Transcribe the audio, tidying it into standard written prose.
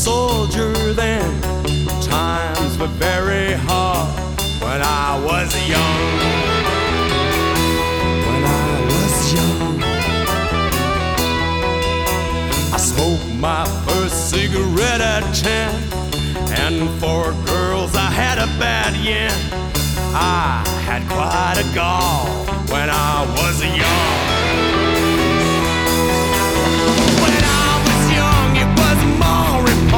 soldier then. Times were very hard when I was young. When I was young, I smoked my first cigarette at 10, and for girls I had a bad yen. I had quite a gall when I was young.